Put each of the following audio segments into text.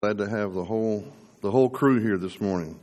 Glad to have the whole crew here this morning.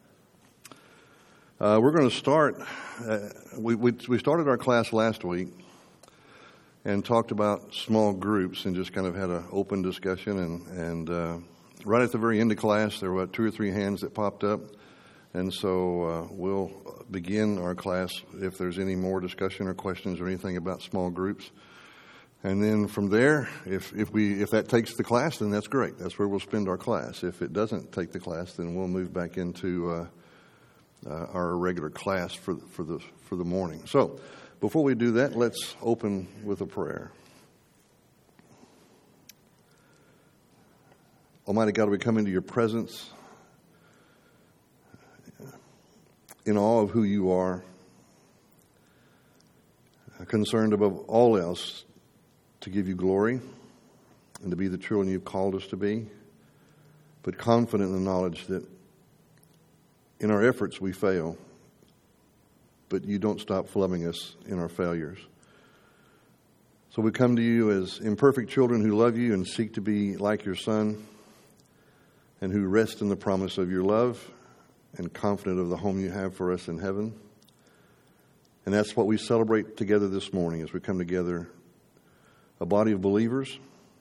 We're going to start. We started our class last week and talked about small groups and just kind of had an open discussion. And right at the very end of class, there were about 2 or 3 hands that popped up, and so we'll begin our class if there's any more discussion or questions or anything about small groups. And then from there, if that takes the class, then that's great. That's where we'll spend our class. If it doesn't take the class, then we'll move back into our regular class for the morning. So, before we do that, let's open with a prayer. Almighty God, we come into your presence in awe of who you are, concerned above all else to give you glory and to be the children you've called us to be, but confident in the knowledge that in our efforts we fail, but you don't stop loving us in our failures. So we come to you as imperfect children who love you and seek to be like your Son, and who rest in the promise of your love and confident of the home you have for us in heaven. And that's what we celebrate together this morning as we come together, a body of believers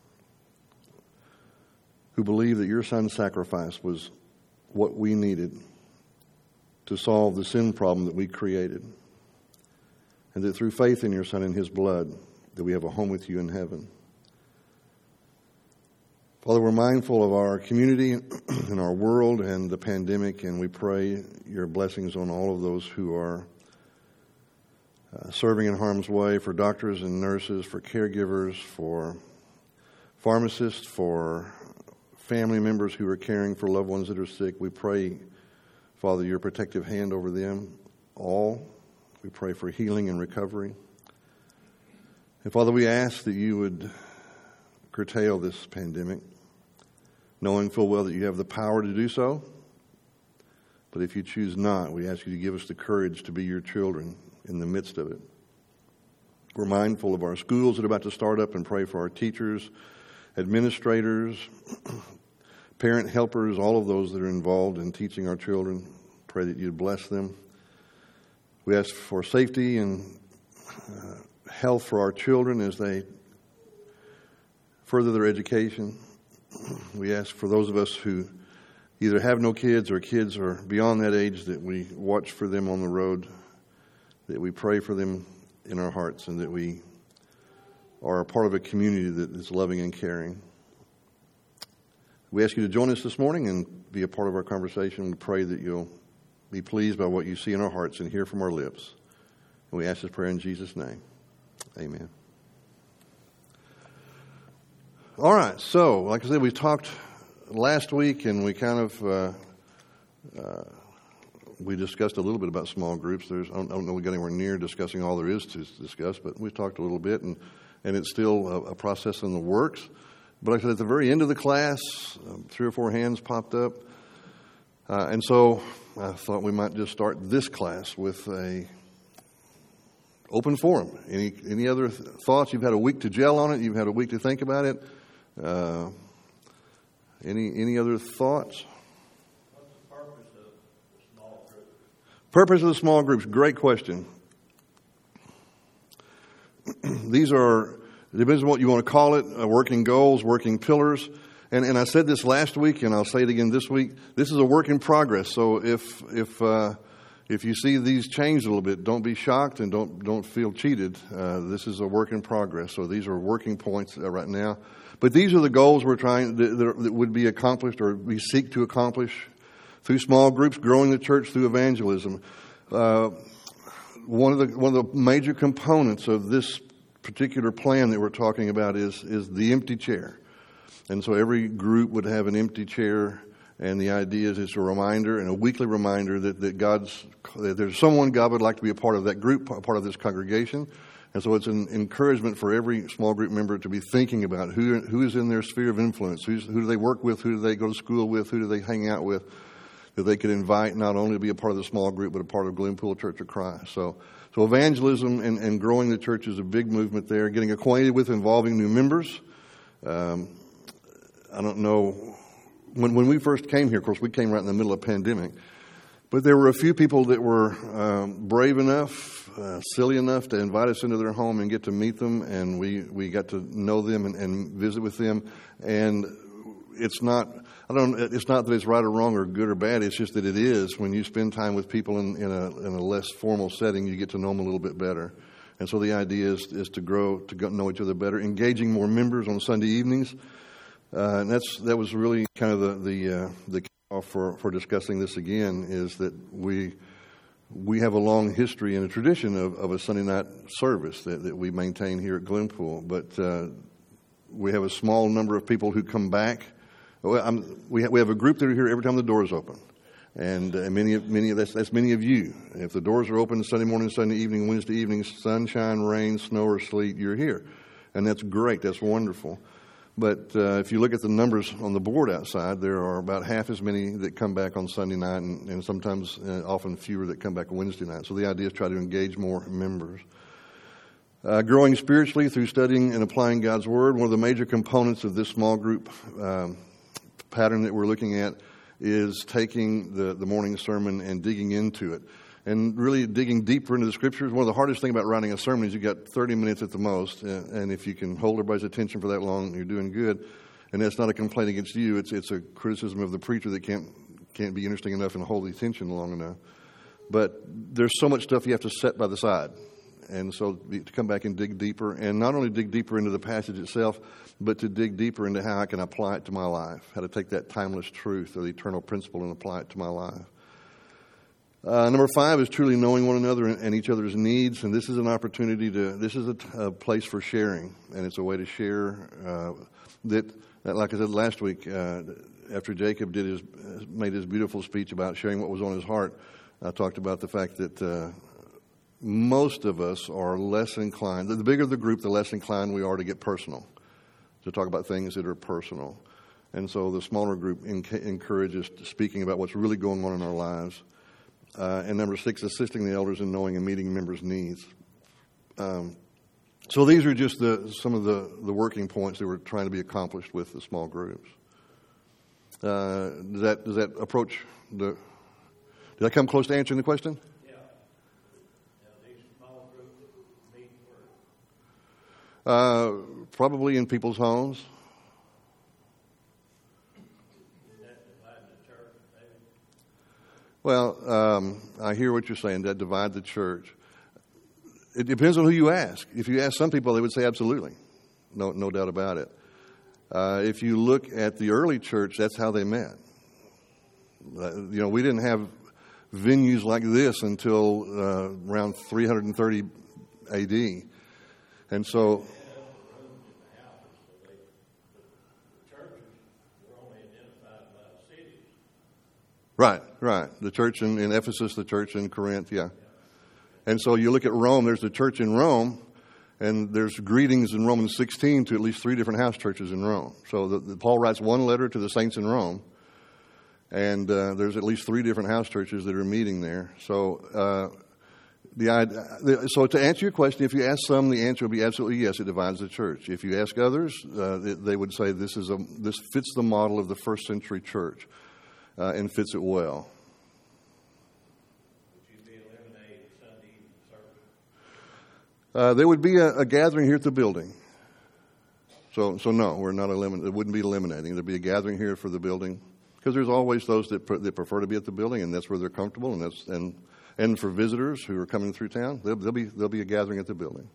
who believe that your Son's sacrifice was what we needed to solve the sin problem that we created, and that through faith in your Son and his blood, that we have a home with you in heaven. Father, we're mindful of our community and our world and the pandemic, and we pray your blessings on all of those who are serving in harm's way, for doctors and nurses, for caregivers, for pharmacists, for family members who are caring for loved ones that are sick. We pray, Father, your protective hand over them all. We pray for healing and recovery. And Father, we ask that you would curtail this pandemic, knowing full well that you have the power to do so. But if you choose not, we ask you to give us the courage to be your children in the midst of it. We're mindful of our schools that are about to start up and pray for our teachers, administrators, parent helpers, all of those that are involved in teaching our children. Pray that you'd bless them. We ask for safety and health for our children as they further their education. We ask for those of us who either have no kids or kids are beyond that age, that we watch for them on the road, that we pray for them in our hearts, and that we are a part of a community that is loving and caring. We ask you to join us this morning and be a part of our conversation. We pray that you'll be pleased by what you see in our hearts and hear from our lips. And we ask this prayer in Jesus' name. Amen. All right, so like I said, we talked last week, and we kind of we discussed a little bit about small groups. I don't know we got anywhere near discussing all there is to discuss, but we talked a little bit, and it's still a process in the works. But like I said, at the very end of the class, 3 or 4 hands popped up, and so I thought we might just start this class with a open forum. Any other thoughts? You've had a week to gel on it. You've had a week to think about it. Any other thoughts? What's the purpose of the small groups? Purpose of the small groups, great question. These are, it depends on what you want to call it, working goals, working pillars. And I said this last week, and I'll say it again this week. This is a work in progress. So if you see these change a little bit, don't be shocked and don't feel cheated. This is a work in progress. So these are working points right now. But these are the goals we're trying that would be accomplished, or we seek to accomplish through small groups, growing the church through evangelism. One of the major components of this particular plan that we're talking about is the empty chair. And so every group would have an empty chair, and the idea is it's a reminder and a weekly reminder that there's someone God would like to be a part of that group, a part of this congregation. And so it's an encouragement for every small group member to be thinking about who is in their sphere of influence, who do they work with, who do they go to school with, who do they hang out with, that they could invite not only to be a part of the small group, but a part of Glenpool Church of Christ. So evangelism and growing the church is a big movement there. Getting acquainted with involving new members. I don't know when we first came here, of course, we came right in the middle of a pandemic, but there were a few people that were brave enough, silly enough to invite us into their home and get to meet them, and we got to know them and visit with them. And it's not that it's right or wrong or good or bad. It's just that it is. When you spend time with people in a less formal setting, you get to know them a little bit better. And so the idea is to grow, to know each other better, engaging more members on Sunday evenings. And that was really kind of the kickoff for discussing this again, is that we have a long history and a tradition of a Sunday night service that we maintain here at Glenpool. But we have a small number of people who come back. We have a group that are here every time the door is open, and that's many of you. If the doors are open Sunday morning, Sunday evening, Wednesday evening, sunshine, rain, snow, or sleet, you're here, and that's great. That's wonderful. But if you look at the numbers on the board outside, there are about half as many that come back on Sunday night, and sometimes often fewer that come back on Wednesday night. So the idea is try to engage more members. Growing spiritually through studying and applying God's Word. One of the major components of this small group pattern that we're looking at is taking the morning sermon and digging into it, and really digging deeper into the Scriptures. One of the hardest things about writing a sermon is you've got 30 minutes at the most, and if you can hold everybody's attention for that long, you're doing good. And that's not a complaint against you. It's a criticism of the preacher that can't be interesting enough and hold the attention long enough. But there's so much stuff you have to set by the side. And so to come back and dig deeper, and not only dig deeper into the passage itself, but to dig deeper into how I can apply it to my life, how to take that timeless truth or the eternal principle and apply it to my life. Number 5 is truly knowing one another and each other's needs, and this is an opportunity this is a place for sharing, and it's a way to share that, like I said last week, after Jacob made his beautiful speech about sharing what was on his heart, I talked about the fact that most of us are less inclined. The bigger the group, the less inclined we are to get personal, to talk about things that are personal. And so the smaller group encourages speaking about what's really going on in our lives. And number 6, assisting the elders in knowing and meeting members' needs. So these are just some of the working points that were trying to be accomplished with the small groups. Does that approach did I come close to answering the question? Probably in people's homes. Does that divide the church, David? Well, I hear what you're saying, that divide the church. It depends on who you ask. If you ask some people, they would say absolutely. No doubt about it. If you look at the early church, that's how they met. We didn't have venues like this until around 330 A.D. And so, right. The church in Ephesus, the church in Corinth, yeah. And so you look at Rome, there's the church in Rome, and there's greetings in Romans 16 to at least 3 different house churches in Rome. So Paul writes one letter to the saints in Rome, and there's at least 3 different house churches that are meeting there. So so to answer your question, if you ask some, the answer will be absolutely yes, it divides the church. If you ask others, they would say this fits the model of the first century church and fits it well. Would you be eliminating Sunday evening service? There would be a gathering here at the building. So no, we're not eliminating. It wouldn't be eliminating. There'd be a gathering here for the building, because there's always those that prefer to be at the building, and that's where they're comfortable, and for visitors who are coming through town, there'll be a gathering at the building.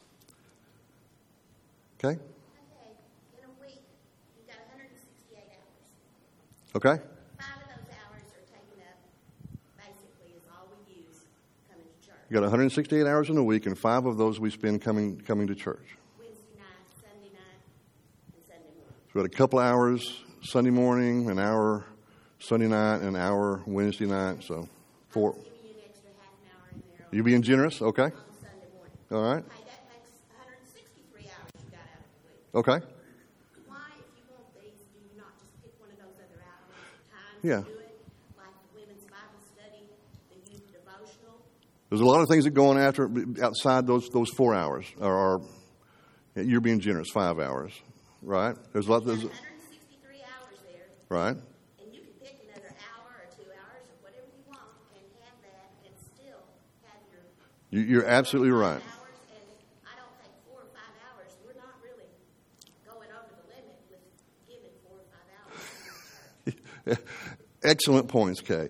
Okay? Okay. In a week, you've got 168 hours. Okay? 5 of those hours are taken up, basically, is all we use coming to church. You got 168 hours in a week, and 5 of those we spend coming to church. Wednesday night, Sunday night, and Sunday morning. So we got a couple hours Sunday morning, an hour Sunday night, an hour Wednesday night, so 4. I'll give you an extra half an hour in there You being generous? Okay. on Sunday morning. All right. Okay, that makes 163 hours you got out of the week. Okay. Why, if you want these, do you not just pick one of those other hours times Yeah. to do it? Like the women's Bible study, the youth devotional? There's a lot of things that go on outside those 4 hours. Or you're being generous, 5 hours, right? There's a lot. You've got 163 hours there. Right. And you can pick another hour or 2 hours or whatever you want and have that and still have your You're absolutely right. hours. And I don't think 4 or 5 hours, we're not really going over the limit with giving 4 or 5 hours. Excellent points, Kay.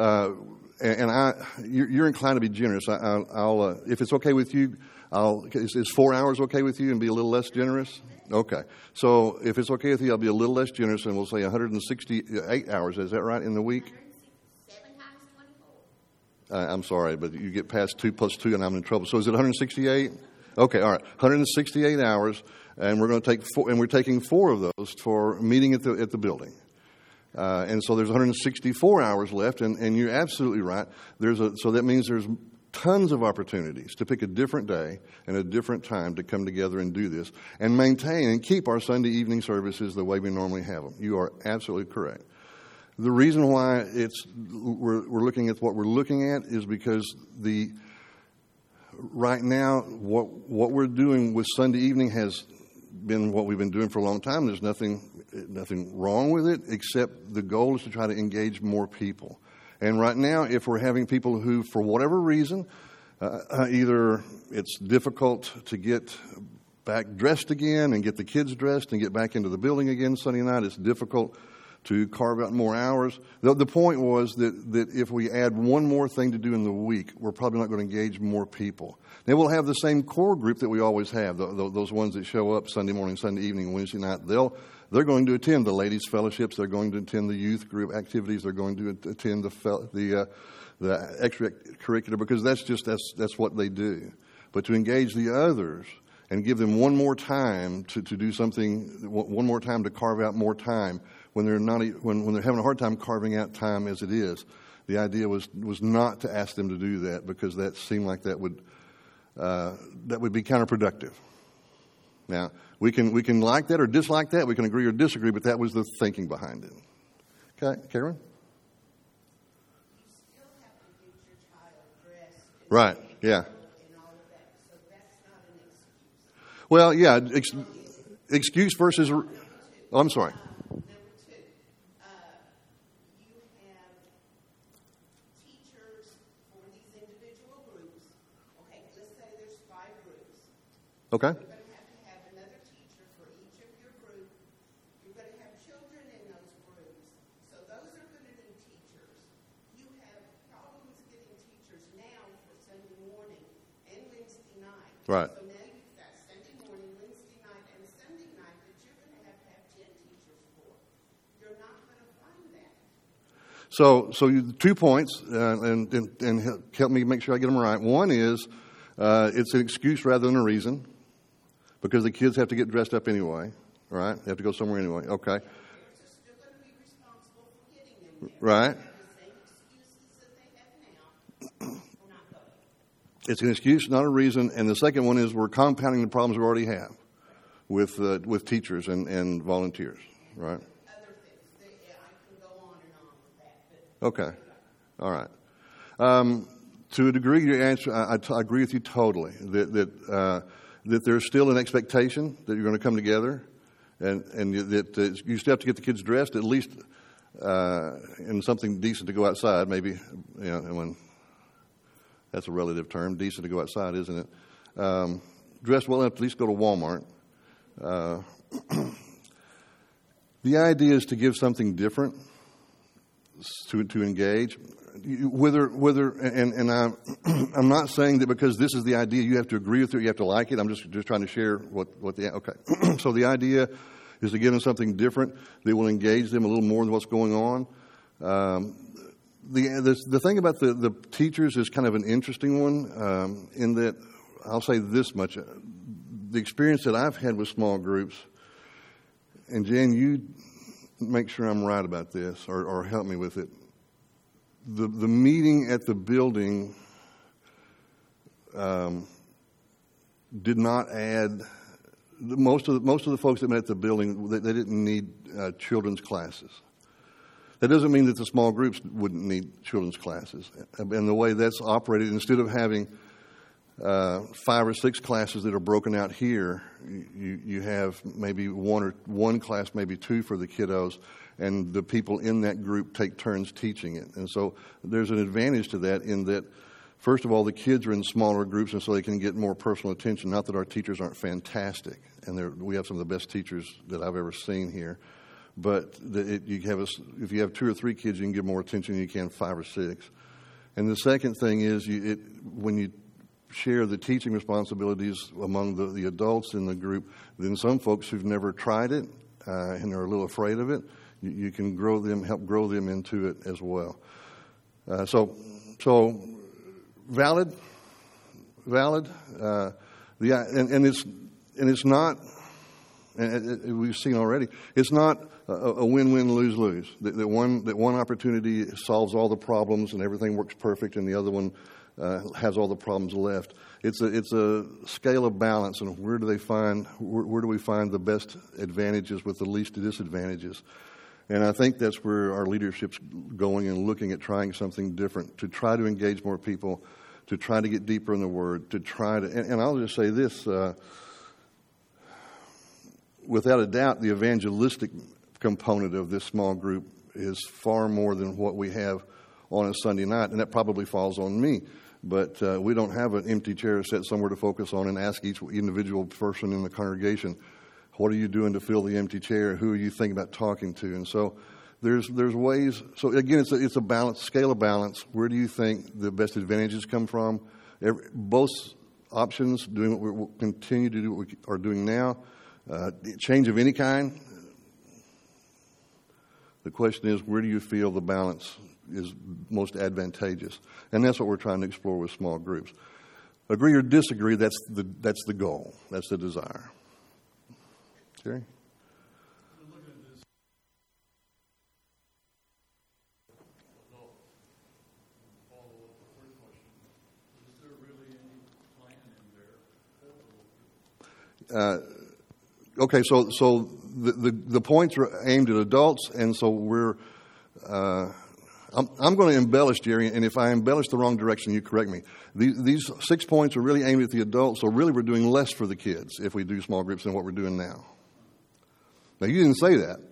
You're inclined to be generous. I'll if it's okay with you, is 4 hours okay with you and be a little less generous? Okay. So if it's okay with you, I'll be a little less generous and we'll say 168 hours. Is that right, in the week? 7 times 24. I'm sorry, but you get past 2 plus 2 and I'm in trouble. So is it 168? Okay, all right. 168 hours, and we're going to take 4, and we're taking 4 of those for meeting at the building. And so there's 164 hours left, and you're absolutely right. So that means there's tons of opportunities to pick a different day and a different time to come together and do this and maintain and keep our Sunday evening services the way we normally have them. You are absolutely correct. The reason why we're looking at what we're looking at is because right now what we're doing with Sunday evening has been what we've been doing for a long time. There's nothing wrong with it, except the goal is to try to engage more people. And right now, if we're having people who, for whatever reason, either it's difficult to get back dressed again and get the kids dressed and get back into the building again Sunday night, it's difficult to carve out more hours. The point was that if we add one more thing to do in the week, we're probably not going to engage more people. Then we'll have the same core group that we always have, those ones that show up Sunday morning, Sunday evening, Wednesday night. They're going to attend the ladies' fellowships. They're going to attend the youth group activities. They're going to attend the extracurricular, because that's what they do. But to engage the others and give them one more time to do something, one more time to carve out more time when they're having a hard time carving out time as it is. The idea was not to ask them to do that, because that seemed like that would be counterproductive. Now, we can like that or dislike that. We can agree or disagree, but that was the thinking behind it. Okay, Karen? You still have to get your child dressed. Right, yeah. And all of that, so that's not an excuse. Well, yeah, excuse versus... Oh, I'm sorry. Number 2, you have teachers for these individual groups. Okay, let's say there's 5 groups. Okay. You're going to have another teacher for each of your group. You're going to have children in those groups. So those are going to need teachers. You have problems getting teachers now for Sunday morning and Wednesday night. Right. So now you've got Sunday morning, Wednesday night, and Sunday night that you're going to have 10 teachers for. You're not going to find that. So 2 points, and help me make sure I get them right. One is it's an excuse rather than a reason, because the kids have to get dressed up anyway, right? They have to go somewhere anyway. Okay. Parents are still going to be responsible for getting them there. Right. The same excuses that they have now. We're not going. It's an excuse, not a reason. And the second one is we're compounding the problems we already have with teachers and volunteers, right? Other things. I can go on and on with that. But Okay. All right. To a degree, your answer, I agree with you totally, that there's still an expectation that you're going to come together, and that you still have to get the kids dressed, at least in something decent to go outside, maybe, when that's a relative term, decent to go outside, isn't it? Dressed well enough to at least go to Walmart. The idea is to give something different, to engage. I'm not saying that because this is the idea you have to agree with it, you have to like it. I'm just trying to share what the okay. So the idea is to give them something different that will engage them a little more than what's going on. The thing about the teachers is kind of an interesting one, in that I'll say this much: the experience that I've had with small groups, and Jan, you make sure I'm right about this or help me with it. The meeting at the building did not add. Most of the folks that met at the building, they didn't need children's classes. That doesn't mean that the small groups wouldn't need children's classes. And the way that's operated, instead of having 5 or 6 classes that are broken out here. You have maybe one class, maybe 2 for the kiddos, and the people in that group take turns teaching it. And so there's an advantage to that in that, first of all, the kids are in smaller groups, and so they can get more personal attention. Not that our teachers aren't fantastic, and we have some of the best teachers that I've ever seen here. But if you have 2 or 3 kids, you can give more attention than you can 5 or 6. And the second thing is, when you share the teaching responsibilities among the adults in the group, then some folks who've never tried it and are a little afraid of it, you can help grow them into it as well. So valid. And it's not. And we've seen already, it's not a win-win, lose-lose. That one opportunity solves all the problems and everything works perfect, and the other one has all the problems left. It's a scale of balance, and where do we find the best advantages with the least disadvantages? And I think that's where our leadership's going and looking at trying something different to try to engage more people, to try to get deeper in the Word, to try to. And I'll just say this. Without a doubt, the evangelistic component of this small group is far more than what we have on a Sunday night, and that probably falls on me. But we don't have an empty chair set somewhere to focus on and ask each individual person in the congregation, what are you doing to fill the empty chair? Who are you thinking about talking to? And so there's ways. So again, it's a balance, scale of balance. Where do you think the best advantages come from? Both options, doing what we'll continue to do, what we are doing now. Change of any kind. The question is, where do you feel the balance is most advantageous? And that's what we're trying to explore with small groups. Agree or disagree, that's the goal. That's the desire. Jerry? Okay, so the points are aimed at adults, and so we're. I'm going to embellish, Jerry, and if I embellish the wrong direction, you correct me. These 6 points are really aimed at the adults, so really we're doing less for the kids if we do small groups than what we're doing now. Now, you didn't say that.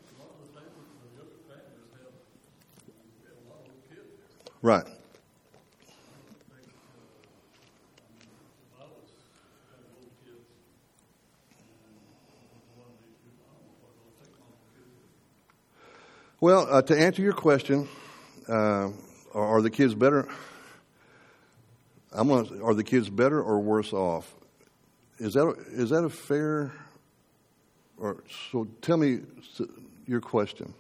Right. Well, to answer your question, are the kids better? Are the kids better or worse off? Is that a fair? Or so tell me your question.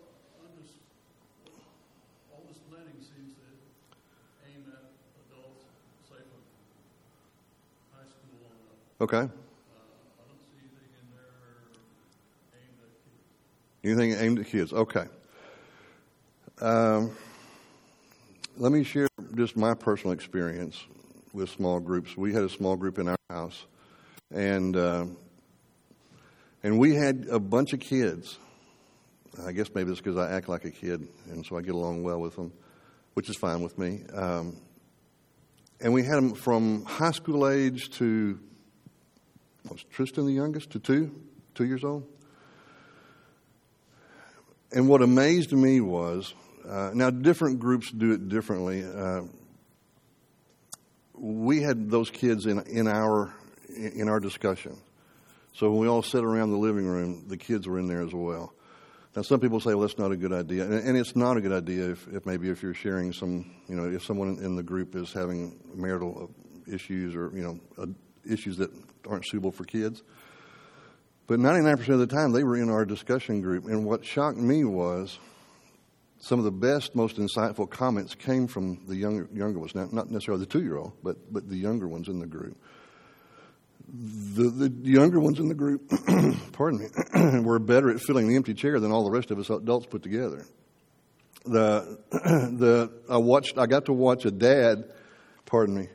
All this planning seems to aim at adults, say from high school on up. Okay. I don't see anything in there aimed at kids. Anything aimed at kids? Okay. Let me share just my personal experience with small groups. We had a small group in our house, and we had a bunch of kids. I guess maybe it's because I act like a kid, and so I get along well with them, which is fine with me. And we had them from high school age to, was Tristan the youngest, to 2 years old? And what amazed me was, now different groups do it differently. We had those kids in our discussion. So when we all sat around the living room, the kids were in there as well. Now some people say, well, that's not a good idea. And it's not a good idea if you're sharing some, if someone in the group is having marital issues or, issues that aren't suitable for kids. But 99% of the time, they were in our discussion group. And what shocked me was some of the best, most insightful comments came from the younger ones. Now, not necessarily the 2-year-old, but the younger ones in the group. The younger ones in the group, pardon me, were better at filling the empty chair than all the rest of us adults put together. I got to watch a dad, pardon me.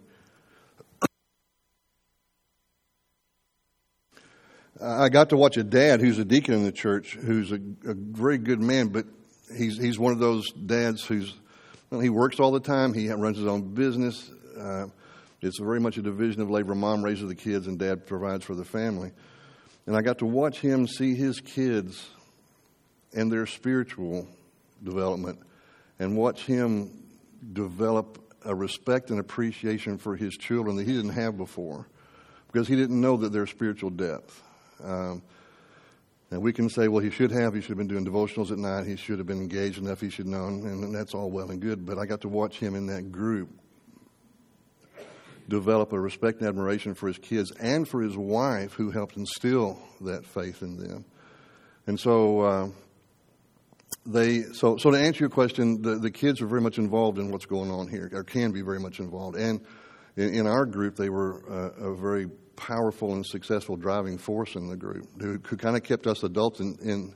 I got to watch a dad who's a deacon in the church, who's a very good man, but he's one of those dads he works all the time. He runs his own business, It's very much a division of labor. Mom raises the kids and dad provides for the family. And I got to watch him see his kids and their spiritual development and watch him develop a respect and appreciation for his children that he didn't have before because he didn't know that their spiritual depth. And we can say, well, he should have been doing devotionals at night. He should have been engaged enough. He should know, and that's all well and good. But I got to watch him in that group develop a respect and admiration for his kids and for his wife, who helped instill that faith in them. And so, so to answer your question, the kids are very much involved in what's going on here, or can be very much involved. And in our group, they were a very powerful and successful driving force in the group, who kind of kept us adults in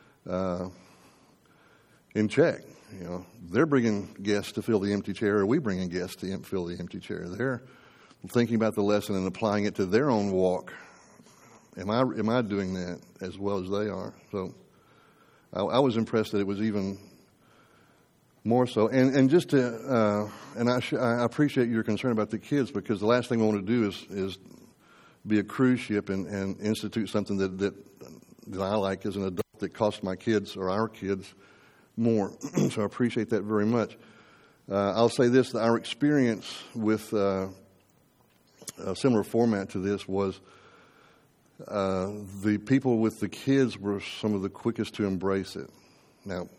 check. You know, they're bringing guests to fill the empty chair, or we bringing guests to fill the empty chair. They're thinking about the lesson and applying it to their own walk. Am I doing that as well as they are? So I was impressed that it was even more so. And just to I appreciate your concern about the kids, because the last thing we want to do is be a cruise ship and institute something that I like as an adult that costs my kids or our kids more. So I appreciate that very much. I'll say this, our experience with a similar format to this was the people with the kids were some of the quickest to embrace it. Now,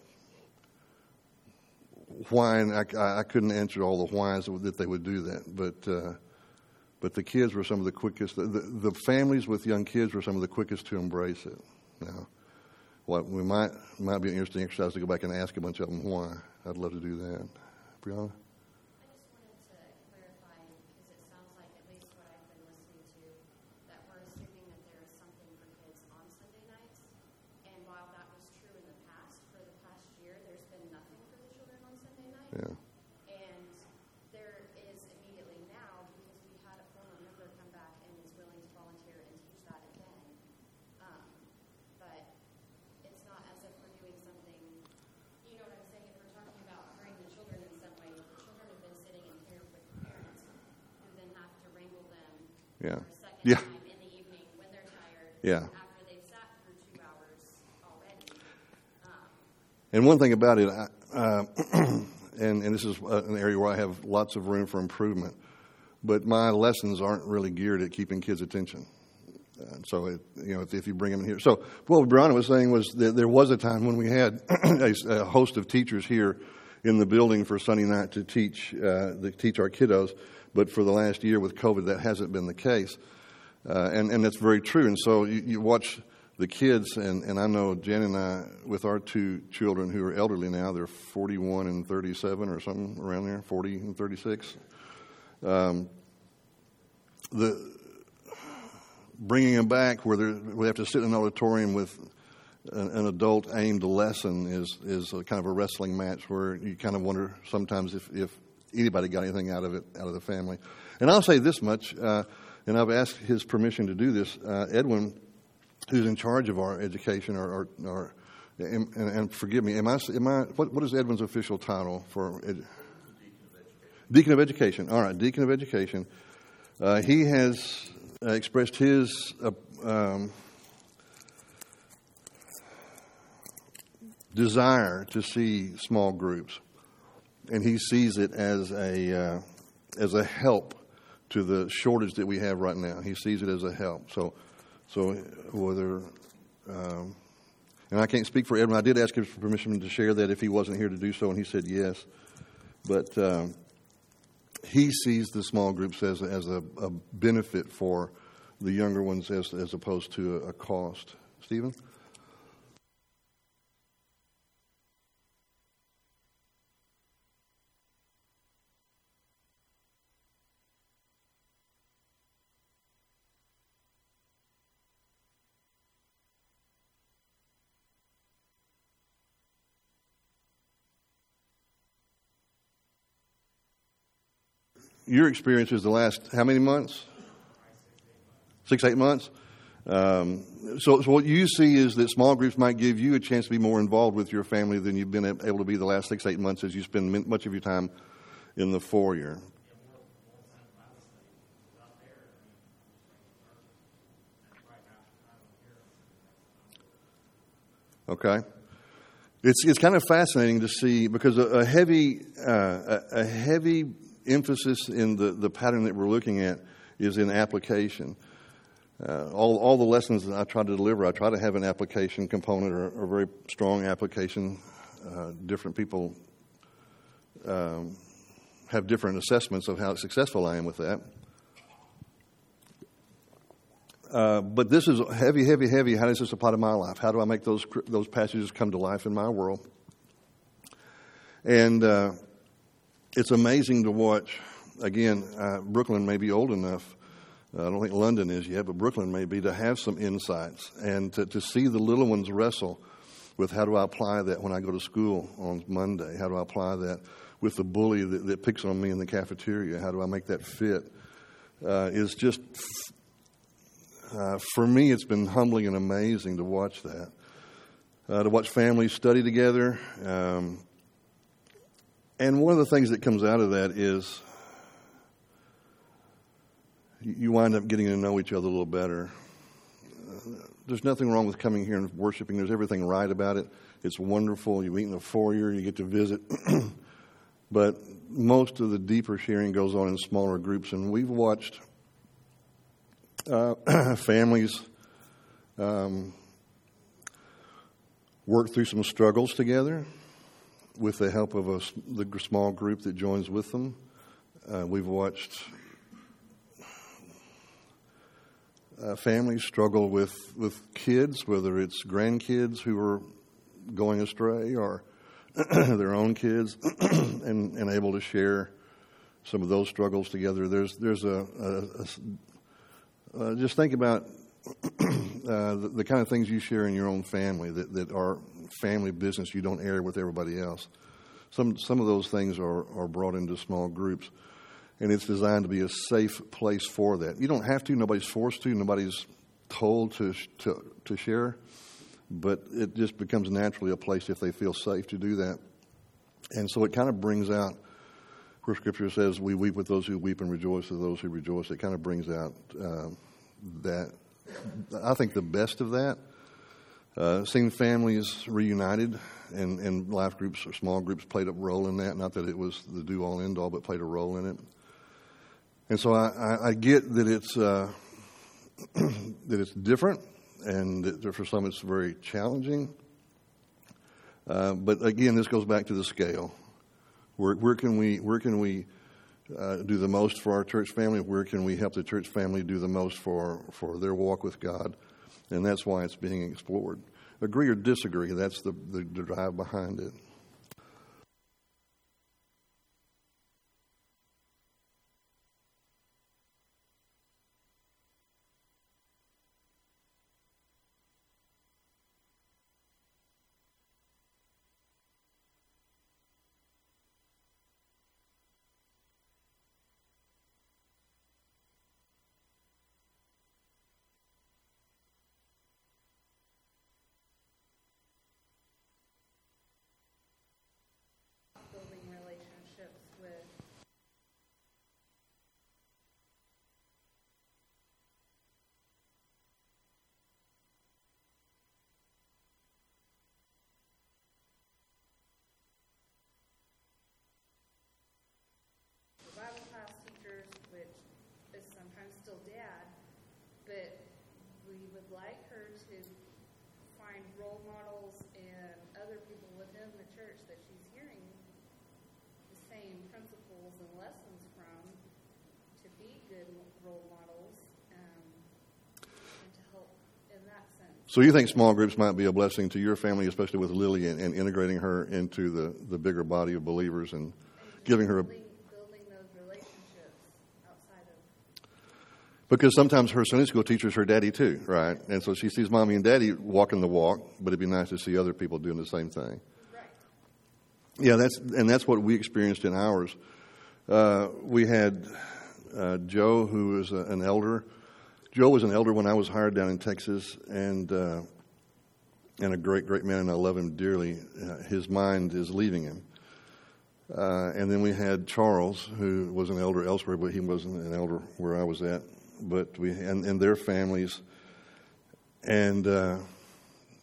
why, and I couldn't answer all the whys that they would do that, but the kids were some of the quickest. The families with young kids were some of the quickest to embrace it. Now, what we might be an interesting exercise to go back and ask a bunch of them why. I'd love to do that. Brianna? I just wanted to clarify, because it sounds like, at least what I've been listening to, that we're assuming that there is something for kids on Sunday nights. And while that was true in the past, for the past year, there's been nothing for the children on Sunday night. Yeah. And there is immediately now, because we had a former member come back and is willing to volunteer and teach that again. But it's not as if we're doing something, you know what I'm saying? If we're talking about bringing the children in some way, the children have been sitting in here with parents who then have to wrangle them Yeah. for a second Yeah. time in the evening when they're tired. Yeah. After they've sat through 2 hours already. And one thing about it, and this is an area where I have lots of room for improvement, but my lessons aren't really geared at keeping kids' attention. So, if you bring them in here. So, what Brianna was saying was that there was a time when we had a host of teachers here in the building for Sunday night to teach our kiddos, but for the last year with COVID, that hasn't been the case. And that's very true. And so you watch the kids, and I know Jen and I, with our two children who are elderly now, they're 41 and 37 or something around there, 40 and 36. Bringing them back where we have to sit in an auditorium with an adult-aimed lesson is a kind of a wrestling match where you kind of wonder sometimes if anybody got anything out of the family. And I'll say this much, and I've asked his permission to do this. Edwin, who's in charge of our education, and forgive me, what is Edwin's official title for Deacon of Education? All right, Deacon of Education. He has expressed his desire to see small groups, and he sees it as a help to the shortage that we have right now. He sees it as a help. So whether and I can't speak for Edwin. I did ask him for permission to share that if he wasn't here to do so, and he said yes. But he sees the small groups as a benefit for the younger ones as opposed to a cost. Stephen? Your experience is the last how many months? 6-8 months. So what you see is that small groups might give you a chance to be more involved with your family than you've been able to be the last 6-8 months as you spend much of your time in the foyer. Okay? It's kind of fascinating to see, because a heavy emphasis in the pattern that we're looking at is in application. All the lessons that I try to deliver, I try to have an application component or a very strong application. Different people have different assessments of how successful I am with that. But this is heavy, heavy, heavy. How does this apply to my life? How do I make those passages come to life in my world? And it's amazing to watch. Again, Brooklyn may be old enough. I don't think London is yet, but Brooklyn may be, to have some insights and to see the little ones wrestle with, how do I apply that when I go to school on Monday? How do I apply that with the bully that picks on me in the cafeteria? How do I make that fit? Is just... for me, it's been humbling and amazing to watch that, to watch families study together. And one of the things that comes out of that is you wind up getting to know each other a little better. There's nothing wrong with coming here and worshiping. There's everything right about it. It's wonderful. You meet in the foyer. You get to visit. But most of the deeper sharing goes on in smaller groups. And we've watched families work through some struggles together with the help of the small group that joins with them. We've watched families struggle with kids, whether it's grandkids who are going astray or their own kids, and able to share some of those struggles together. There's just think about the kind of things you share in your own family that are family business you don't air with everybody else. Some of those things are brought into small groups, and it's designed to be a safe place for that. You don't have to. Nobody's forced to. Nobody's told to share, but it just becomes naturally a place if they feel safe to do that. And so it kind of brings out, where Scripture says, we weep with those who weep and rejoice with those who rejoice. It kind of brings out that, I think, the best of that. Seeing families reunited and life groups or small groups played a role in that. Not that it was the do-all, end-all, but played a role in it. And so I get that it's that it's different, and that for some it's very challenging. But again, this goes back to the scale. Where can we do the most for our church family? Where can we help the church family do the most for their walk with God? And that's why it's being explored. Agree or disagree, that's the drive behind it. like her to find role models and other people within the church that she's hearing the same principles and lessons from to be good role models and to help in that sense. So you think small groups might be a blessing to your family, especially with Lily, and integrating her into the bigger body of believers and giving her building those relationships outside of. Because sometimes her Sunday school teacher is her daddy too, right? And so she sees mommy and daddy walking the walk, but it'd be nice to see other people doing the same thing. Right. Yeah, that's what we experienced in ours. We had Joe, who was an elder. Joe was an elder when I was hired down in Texas, and a great, great man, and I love him dearly. His mind is leaving him. And then we had Charles, who was an elder elsewhere, but he wasn't an elder where I was at. But and their families, and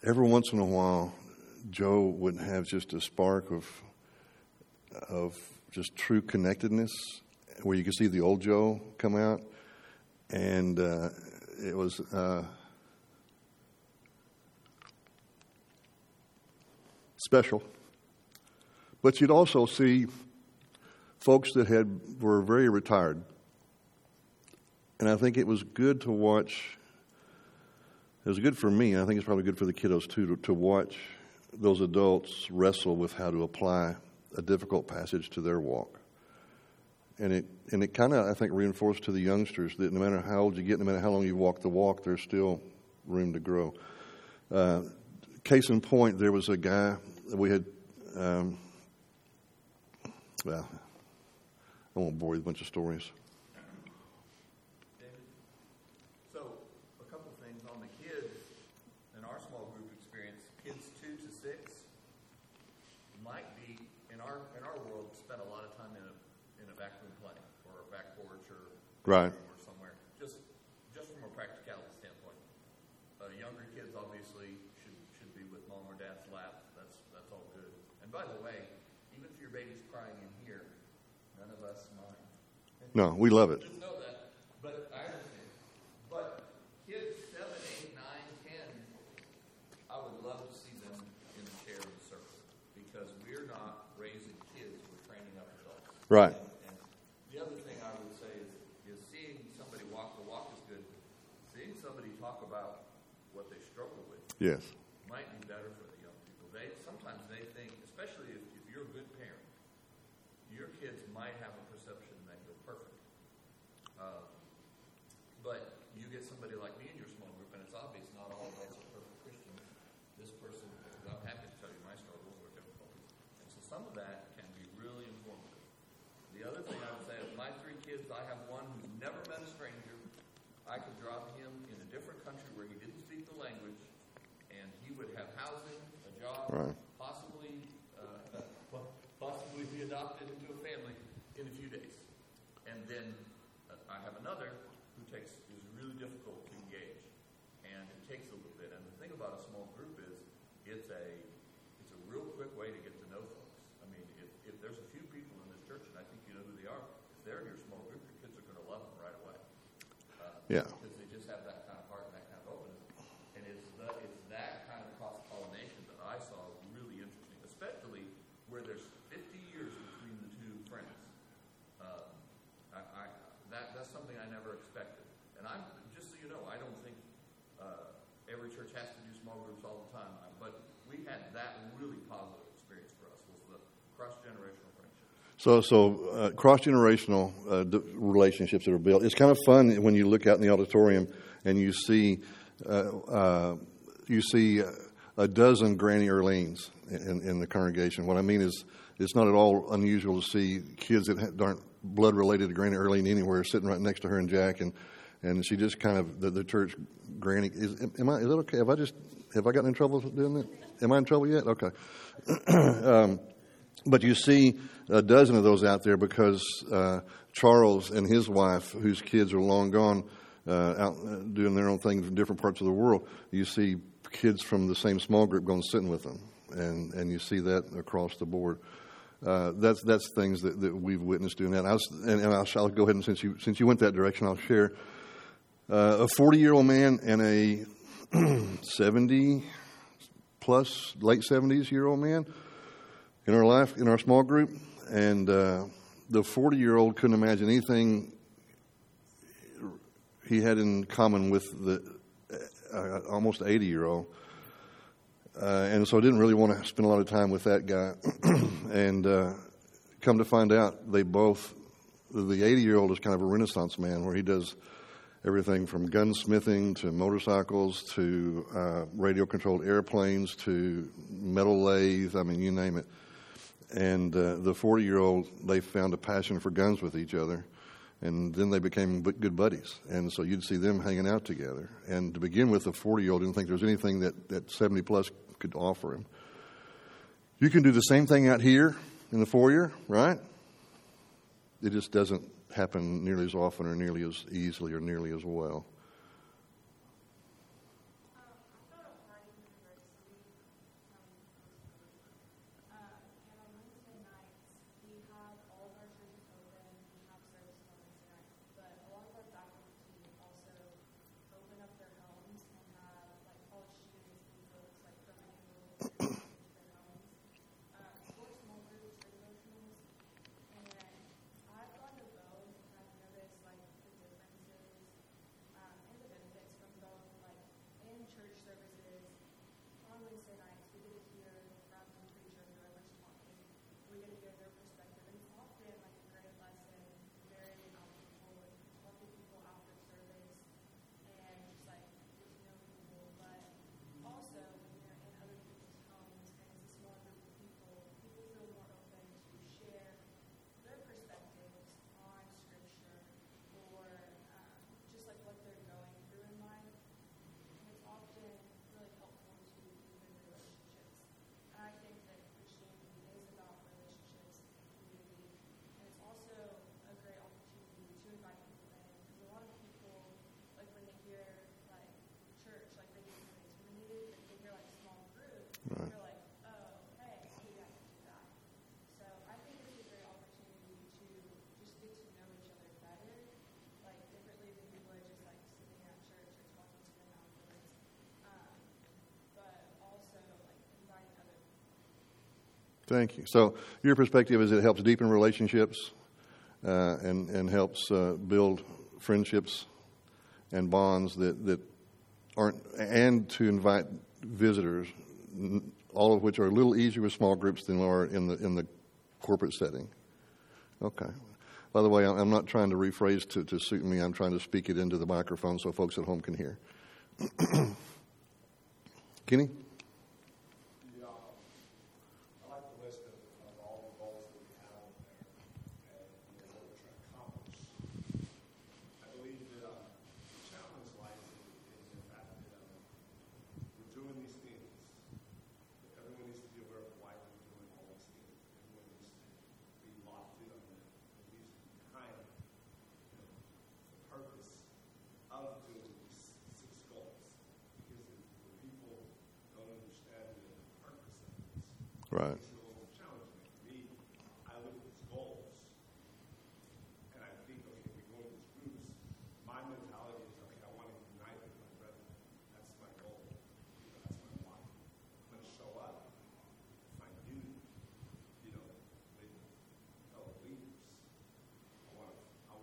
every once in a while, Joe would have just a spark of just true connectedness, where you could see the old Joe come out, and it was special. But you'd also see folks that were very retired, and I think it was good to watch. It was good for me, and I think it's probably good for the kiddos too, to watch those adults wrestle with how to apply a difficult passage to their walk. And it kind of, I think, reinforced to the youngsters that no matter how old you get, no matter how long you walk the walk, there's still room to grow. Case in point, there was a guy that we had, well, I won't bore you with a bunch of stories. David, so a couple of things on the kids in our small group experience. Kids 2 to 6 might be in our world spend a lot of time in a back room playing or a back porch or Right. or somewhere. Just from a practicality standpoint, younger kids obviously should be with mom or dad's lap. That's all good. And by the way, even if your baby's crying in here, none of us mind. No, we love it. Just know that. But I understand. But kids 7, 8, 9, 10, I would love to see them in the chair in the circle, because we're not raising kids, we're training up adults. Right. And the other thing I would say is seeing somebody walk the walk is good. Seeing somebody talk about what they struggle with Yes. might be better for the young people. Sometimes they think, especially if you're a good parent, your kids might have a perception that you're perfect. But you get somebody like me in your small group, and it's obvious not all of us are perfect Christians. This person, I'm happy to tell you my struggles or difficulties. And so some of that can be really informative. The other thing I would say is my 3 kids, I have one who's never met a stranger. I could drop him in a different country where he didn't speak the language, and he would have housing, a job, Right. possibly be adopted into a family in a few days. And then I have another who is really difficult to engage, and it takes a little bit. And the thing about a small group is it's a real quick way to get to know folks. I mean, if there's a few people in this church, and I think you know who they are, if they're in your small group, your kids are going to love them right away. Yeah. Because they just have that kind of heart and that kind of openness. And it's that kind of cross-pollination that I saw really interesting, especially where there's 50 years between the two friends. That's something I never expected. And I'm just so you know, I don't think every church has to do small groups all the time. But we had that really positive experience for us, was the cross-generational friendship. So cross-generational relationships that are built. It's kind of fun when you look out in the auditorium and you see a dozen Granny Erlenes in the congregation. What I mean is, it's not at all unusual to see kids that aren't blood related to Granny Erlene anywhere sitting right next to her and Jack, and she just kind of the church granny. Is that okay? Have I gotten in trouble doing that? Am I in trouble yet? Okay. But you see a dozen of those out there because Charles and his wife, whose kids are long gone, out doing their own thing in different parts of the world, you see kids from the same small group going sitting with them, and you see that across the board. That's things that we've witnessed doing that. I'll go ahead and since you went that direction, I'll share a 40-year-old man and a 70 plus late 70s year old man in our small group, and the 40-year-old couldn't imagine anything he had in common with the almost 80-year-old. And so I didn't really want to spend a lot of time with that guy. And come to find out, the 80-year-old is kind of a Renaissance man, where he does everything from gunsmithing to motorcycles to radio-controlled airplanes to metal lathe, I mean, you name it. And the 40-year-old, they found a passion for guns with each other. And then they became good buddies. And so you'd see them hanging out together. And to begin with, the 40-year-old didn't think there was anything that 70-plus could offer him. You can do the same thing out here in the foyer, right? It just doesn't happen nearly as often or nearly as easily or nearly as well. I thought a party member Thank you. So your perspective is it helps deepen relationships and helps build friendships and bonds that aren't, and to invite visitors, all of which are a little easier with small groups than are in the corporate setting. Okay. By the way, I'm not trying to rephrase to suit me. I'm trying to speak it into the microphone so folks at home can hear. Kenny? Yeah, I like the list of all the goals that we have on there and what we're trying to accomplish. I believe that the challenge lies in the fact that we're doing these things. Everyone needs to be aware of why we're doing all these things. Everyone needs to be locked in on the reason behind the purpose of doing these 6 goals. Because if people don't understand the purpose of this, Right. it's a little challenging. For me, I look at these goals, and I think, okay, we go to these groups. My mentality is, okay, I want to unite with my brethren. That's my goal. That's my why. I'm going to show up, find unity, with fellow leaders. I want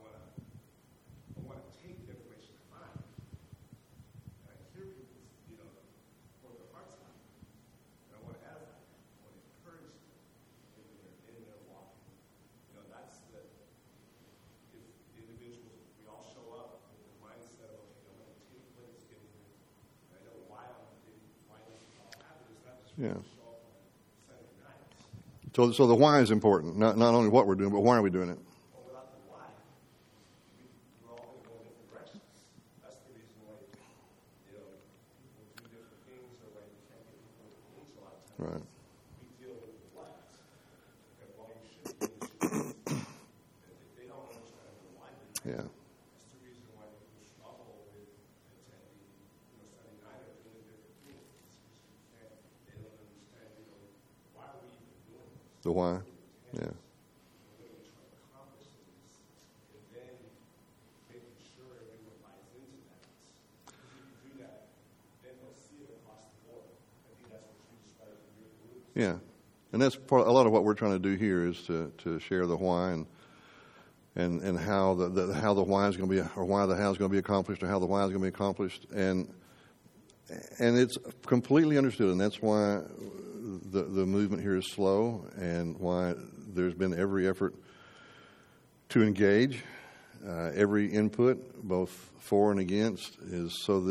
to take the information I find, and I hear people, pour their hearts out. And I want to edify them. I want to encourage them in their walk. That's if individuals, we all show up with the mindset of, okay, I'm going to take what it's given me. And I know why I'm doing, why this is all happening. It's not just Yeah. show up on Sunday nights. So the why is important. Not only what we're doing, but why are we doing it? Well, without the why, we're all going to go in different directions. That's the reason why, people do different things, or why you can't get people to change a lot of times. Right. We deal with what? And why you should be in this. If they don't understand the why, Yeah. that's the reason why people struggle with attending, Sunday night or doing different things. It's because they don't understand, why are we even doing this? The why. Yeah. What are we trying to accomplish in this? And then making sure everyone buys into that. Because if you do that, then they'll see it across the board. I think that's what you described in your group. Yeah. And that's a lot of what we're trying to do here is to share the why and how how the why is going to be, or why the how is going to be accomplished, or how the why is going to be accomplished, and it's completely understood, and that's why the movement here is slow, and why there's been every effort to engage, every input, both for and against, is so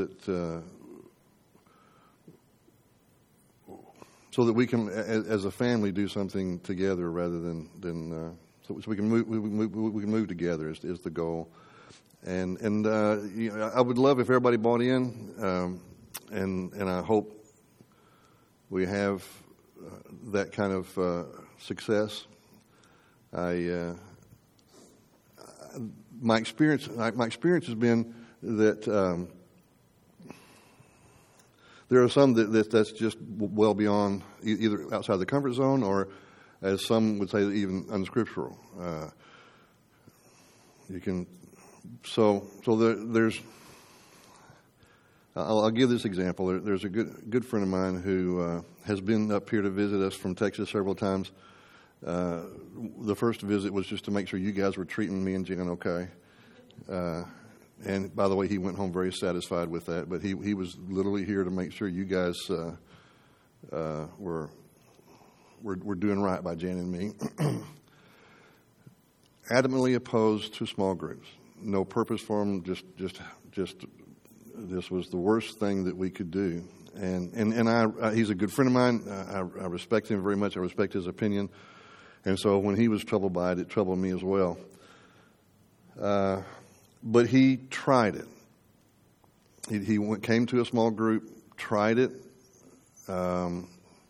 that we can, as a family, do something together rather than so we can move together is the goal, and I would love if everybody bought in, and I hope we have that kind of success. My experience has been that there are some that's just well beyond either outside the comfort zone, or, as some would say, even unscriptural. You can there's. I'll give this example. There's a good friend of mine who has been up here to visit us from Texas several times. The first visit was just to make sure you guys were treating me and Jen okay. And by the way, he went home very satisfied with that. But he was literally here to make sure you guys were doing right by Jan and me. Adamantly opposed to small groups. No purpose for them. Just this was the worst thing that we could do. And he's a good friend of mine. I respect him very much. I respect his opinion. And so when he was troubled by it, it troubled me as well. But he tried it. He came to a small group, tried it, and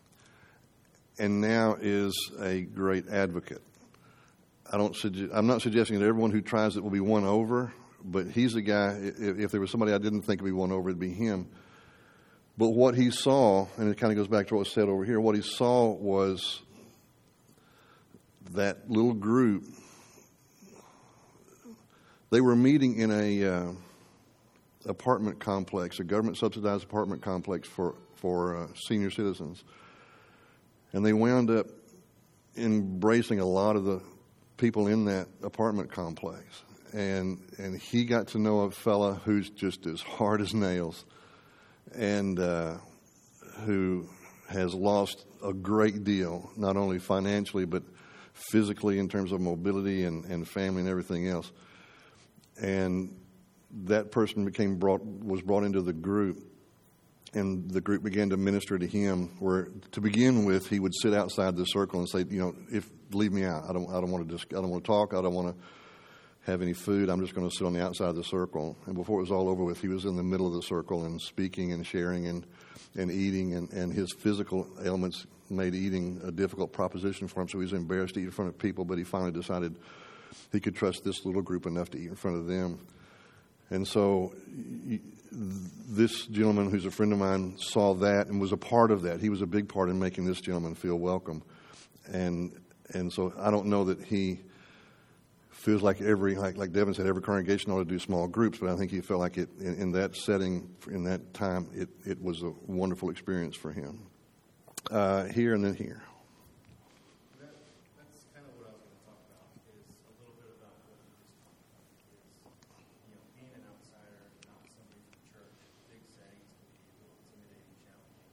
now is a great advocate. I'm not suggesting that everyone who tries it will be won over, but he's a guy. If there was somebody I didn't think would be won over, it'd be him. But what he saw, and it kind of goes back to what was said over here, what he saw was that little group. They were meeting in a apartment complex, a government-subsidized apartment complex for senior citizens. And they wound up embracing a lot of the people in that apartment complex. And he got to know a fella who's just as hard as nails, and who has lost a great deal, not only financially but physically in terms of mobility and family and everything else. And that person was brought into the group, and the group began to minister to him. Where to begin with, he would sit outside the circle and say, leave me out. I don't want to talk. I don't want to have any food. I'm just going to sit on the outside of the circle. And before it was all over with, he was in the middle of the circle and speaking and sharing and eating, and his physical ailments made eating a difficult proposition for him, so he was embarrassed to eat in front of people, but he finally decided he could trust this little group enough to eat in front of them. And so this gentleman, who's a friend of mine, saw that and was a part of that. He was a big part in making this gentleman feel welcome. And so I don't know that he feels like like Devin said, every congregation ought to do small groups, but I think he felt like it in that setting, in that time, it was a wonderful experience for him. Here and then here. That's kind of what I was going to talk about, is a little bit about what you just talked about, is, being an outsider, not somebody from church, big settings can be a little intimidating, challenging.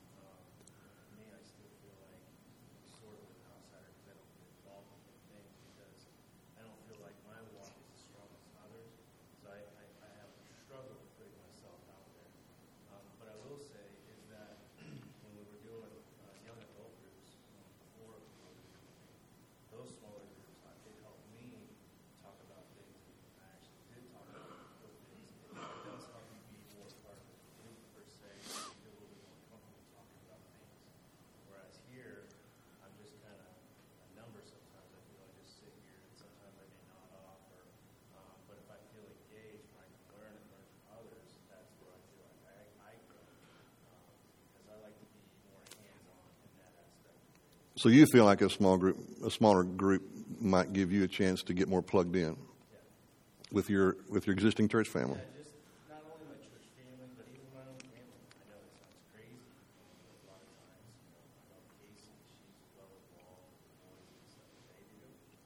For me, I still feel like I'm sort of an outsider because I don't get involved in things, because I don't feel like my walk is as strong as others. So I have a struggle with putting myself out there. But I will say is that when we were doing young adult groups before those smaller groups, it helped me talk about things that I actually did talk about those things. It does help me be more part of the group per se, feel a little bit more comfortable talking about things. Whereas here, I'm just kind of a number sometimes. I feel I just sit here, and sometimes I may nod off, but if I feel engaged, when I can learn and learn from others, that's where I feel like I grow. Because I like to be more hands-on in that aspect. So you feel like a smaller group might give you a chance to get more plugged in with your existing church family. Yeah, just not only my church family, but even my own family. I know it sounds crazy a lot of times. I know Casey, she's well involved with the boys and stuff that they do.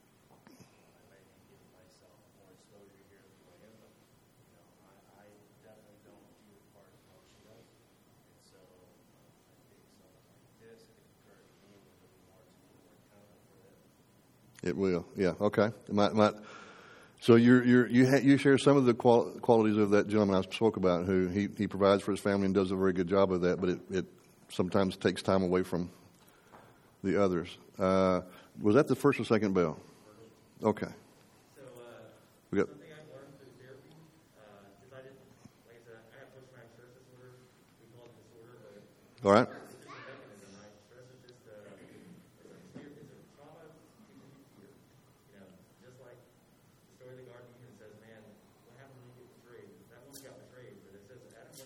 I might be giving myself more exposure here than I am, but I definitely don't do the part of how she does. And so I think something like this could encourage me a little bit more to be more accountable for them. It will, yeah, okay. So you share some of the qualities of that gentleman I spoke about, who he provides for his family and does a very good job of that, but it sometimes takes time away from the others. Was that the first or second bell? Okay. So, We got. something I've learned through therapy, because I didn't, like I said, I have post-traumatic stress disorder. We call it disorder, but All right. it's just a mechanism, right? Stress is just it's a trauma teaching you fear. Just like the story of the garden of Eden says, man, what happened when you get betrayed? That woman got betrayed, but it says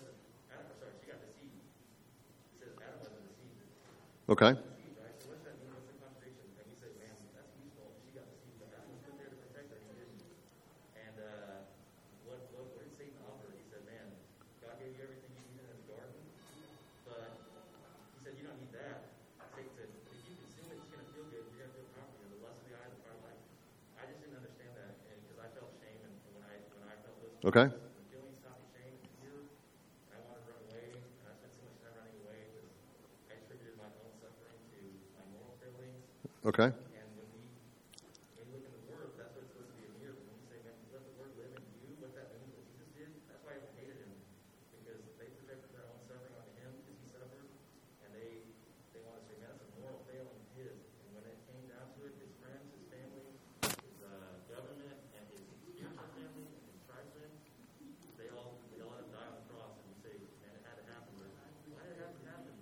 she got deceived. It says Adam wasn't deceived. Okay. Deceived, right? So what's that mean? What's the contradiction? Like you say, man, that's useful. She got deceived, but Adam was put there to protect her, and he didn't. And what did Satan offer? He said, man, God gave you everything you needed in the garden, but he said, you don't need that. Satan said, if you consume it, it's going to feel good. You're going to feel powerful. The lust of the eye, the pride of life. I just didn't understand that, and because I felt shame, and when I felt those Okay. the feelings stopped me shame and fear, and I wanted to run away, and I spent so much time running away because I attributed my own suffering to my moral failings. Okay. And when we look in the Word, that's what it's supposed to be a mirror. But when we say, man, let the Word live in you, what that means, what Jesus did, that's why I hated him. Because they projected their own suffering onto him because he suffered. And they want to say, man, that's a moral failing of his. And when it came down to it, his friends, his family, his government, and his spiritual family, and his tribesmen, they all had to die on the cross. And you say, man, it had to happen. But why did it have to happen?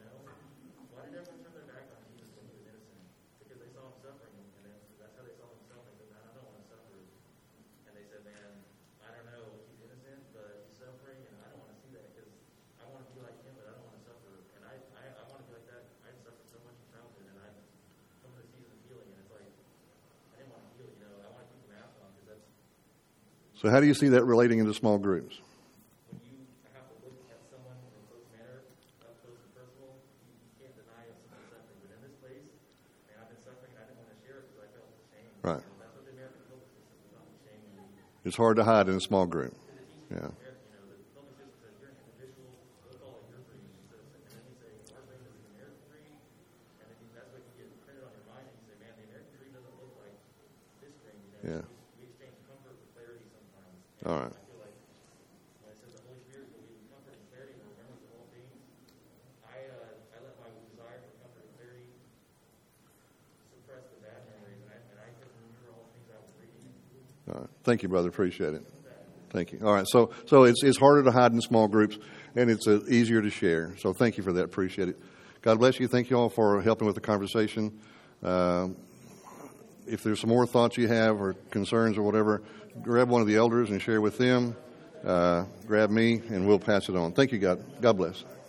Why did everyone turn their back on Jesus when he was innocent? Because they saw him suffering, and that's how they saw him suffering. They said, man, I don't want to suffer. And they said, man, I don't know, he's innocent, but he's suffering, and I don't want to see that because I want to be like him, but I don't want to suffer. And I want to be like that. I suffered so much in childhood, and I'm coming to the season of healing, and it's like, I didn't want to heal, I want to keep the mask on because that's So how do you see that relating into small groups? when you have to look at someone in a close manner, up close and personal, you can't deny someone's suffering. But in this place, man, I've been suffering It's hard to hide in a small group. Yeah. You know, the public system says you're an individual, we'll call it your breed. So, and then you say, our breed is the American breed, and then that's what you get printed on your mind, and you say, man, the American breed doesn't look like this breed. You know, Yeah. we exchange comfort with clarity sometimes. All right. I feel like when it says the Holy Spirit will give you comfort and clarity and remembrance of all things, I let my desire for comfort and clarity suppress the bad memories, and I couldn't remember all the things I was reading. All right. Thank you, brother. Appreciate it. Thank you. All right. So it's harder to hide in small groups, and it's easier to share. So thank you for that. Appreciate it. God bless you. Thank you all for helping with the conversation. If there's some more thoughts you have or concerns or whatever, grab one of the elders and share with them. Grab me, and we'll pass it on. Thank you, God. God bless.